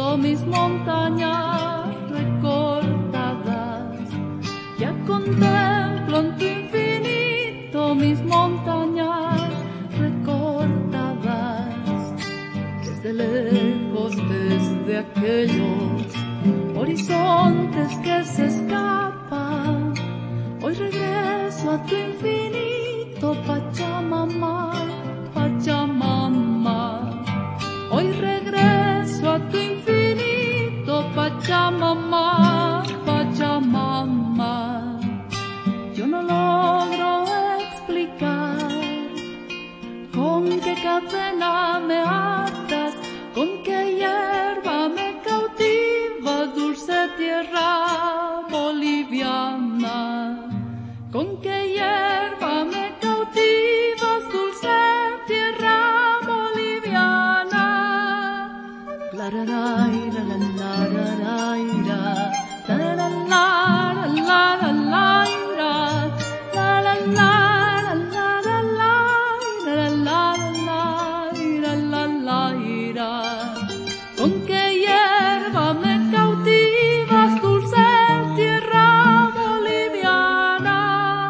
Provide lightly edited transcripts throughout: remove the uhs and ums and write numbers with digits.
mis montañas recortadas. Ya contemplo en tu infinito mis montañas recortadas. Desde lejos, desde aquellos horizontes que se escapan, hoy regreso a tu infinito, Pachamama, Pachamama. Hoy regreso a tu infinito, Pachamama, Pachamama. Yo no logro explicar con qué cadena me atas, con qué hierba me cautivas, dulce tierra boliviana. Con qué hierba me cautivas, dulce tierra boliviana. La la la la la la la la la la la la la con qué hierba me cautivas, dulce tierra boliviana.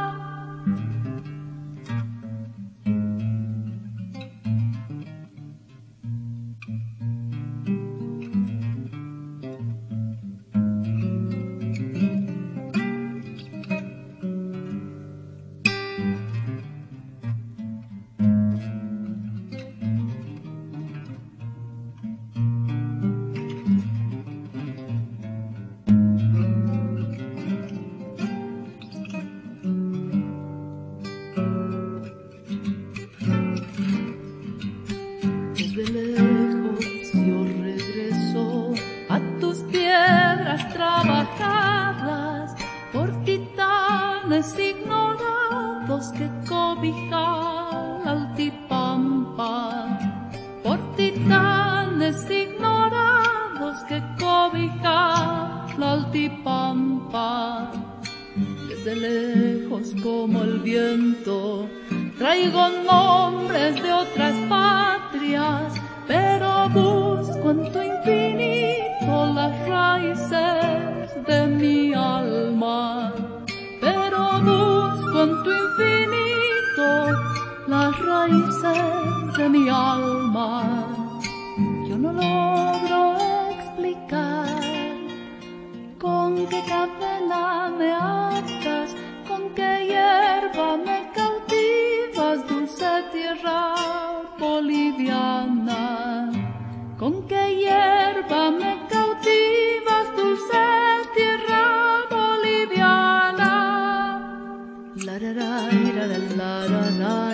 Desde lejos yo regreso a tus piedras trabajadas por titanes ignorados que cobijan Altipampa, por titanes ignorados que cobijan Altipampa. Desde lejos como el viento traigo nombres de otras patrias, pero busco en tu infinito las raíces de mi alma. Pero busco en tu infinito las raíces de mi alma. Yo no logro explicar con qué cadena me atas, con qué hierba me cautivas, dulce tierra boliviana. Con qué hierba me cautivas, dulce tierra boliviana. La la la la la la la.